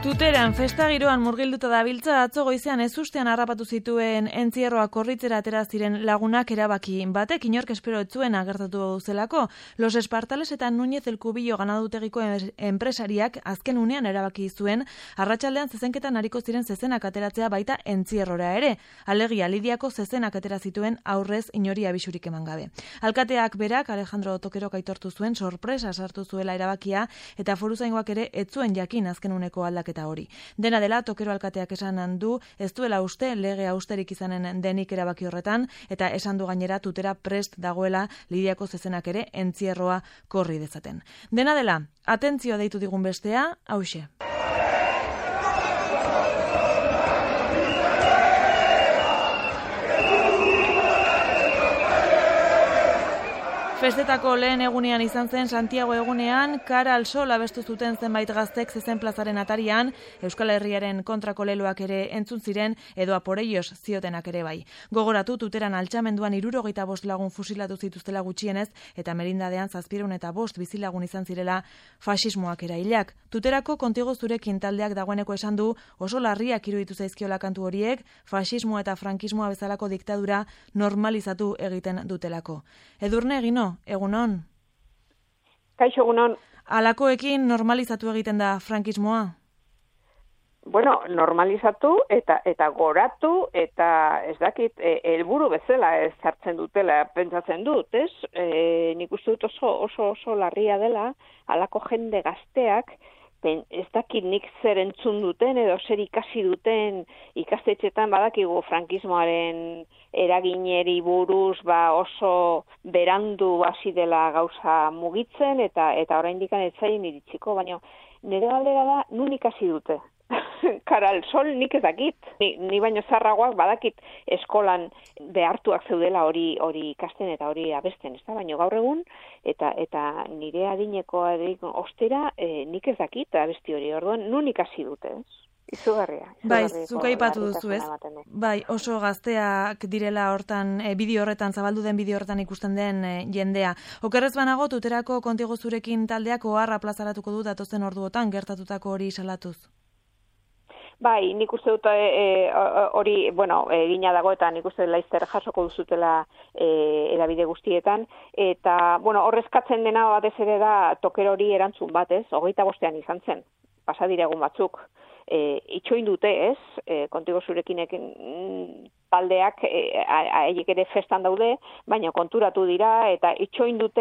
Tuteran festa giroan murgilduta dabiltza atzo goizean ezustean harrapatu zituen entzierroa korritzera atera ziren lagunak erabaki batek inork espero ez zuen agertatu zelako. Los Espartales eta Núñez el Cubillo ganadutegiko enpresariak azken unean erabaki zuen arratsaldean zezenketan ariko ziren zezenak ateratzea baita entzierrora ere. Alegia Lidiako zezenak atera zituen aurrez inori abisurik eman gabe. Alkateak berak Alejandro Tokerok aitortu zuen sorpresa sartu zuela erabakia eta foruzaingoak ere ez zuen jakin azken uneko aldaketa hori. Dena dela, Tokero alkateak esan du ez duela uste lege austerik izanen denik erabaki horretan eta esan du gainera Tutera prest dagoela Lidiako zezenak ere entzierroa korri dezaten. Dena dela, atentzioa deitu digun bestea, hauxe. Festetako lehen egunean izan zen Santiago egunean, Cara al Sol abestu zuten zenbait gaztek zezen plazaren atarian, Euskal Herriaren kontrako leloak ere entzun ziren edo aporeios ziotenak ere bai. Gogoratu Tuteran altxamenduan 75 lagun fusilatu zituztela gutxienez eta Merindadean 705 bizilagun izan zirela faxismoak erailak. Tuterako Kontigo zurekin taldeak dagoeneko esan du oso larriak iruditu zaizkiola kantu horiek, faxismoa eta frankismoa bezalako diktadura normalizatu egiten dutelako. Edurne Egino, egunon? Kaixo, egunon. Alakoekin normalizatu egiten da frankismoa? Bueno, normalizatu eta goratu eta ez dakit helburu bezala ez hartzen dutela pentsatzen dut, ez? Nik uste dut oso larria dela halako jende gazteak ez dakit nik zer entzun duten edo zer ikasi duten ikastetxetan badakigu frankismoaren eragineri buruz oso berandu hasi dela gauza mugitzen eta oraindik ez zaien iritsiko, baina nire galdera da nun ikasi dute. Cara al Sol nik ez dakit. Ni baino zarragoak badakit eskolan behartuak zeudela hori ikasten eta hori abesten, ezta? Baina gaur egun eta nire adineko ostera nik ez dakit abesti hori. Orduan nun ikasi dute, ez? Izugarria. Bai, zuk aipatu duzu, ez? Bai, oso gazteak direla hortan, bideo horretan, zabaldu den bideo horretan ikusten den jendea. Okerrez banago, Tuterako Kontigo zurekin taldeak oharra plazaratuko du datozen orduotan gertatutako hori salatuz. Bai, nik uste dut hori, egina dago eta nik uste laizzer jasoko duzutela edabide guztietan. Eta, horrezkatzen dena batez ere da Toker hori erantzun bat, ez? 25ean izan zen, pasadira egun batzuk. Itxoin dute, ez? Kontigo zurekinekin taldeak haiek ere festan daude, baina konturatu dira eta itxoin dute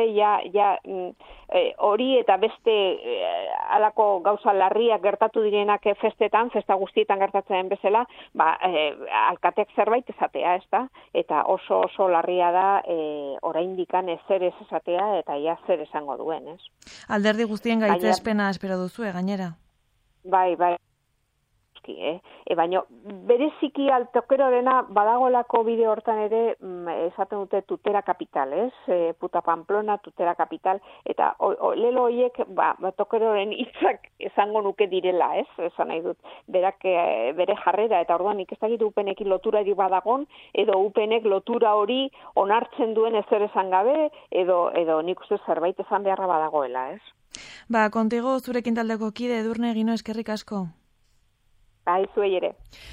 hori eta beste halako gauza larriak gertatu direnak festetan, festa guztietan gertatzen bezala, alkateak zerbait esatea, ezta? Eta oso larria da oraindikan ezer ez esatea eta ia zer esango duen, ez? Alderdi guztien gaitzespena espero duzu, gainera? Bai. Baina bereziki Tokerorena badagolako bideo hortan ere esaten dute Tutera kapital, ez? Puta Pamplona, Tutera kapital, eta lelo horiek Tokeroren hitzak esango nuke direla, ez? Esan nahi dut, berak bere jarrera, eta orduan nik ez dakit upenekin lotura eri badagon, edo upenek lotura hori onartzen duen ezer esan gabe, edo nik uste zerbait esan beharra badagoela, ez? Kontigo zurekin taldeko kide Edurne Egino eskerrik asko. Bai, zuei ere.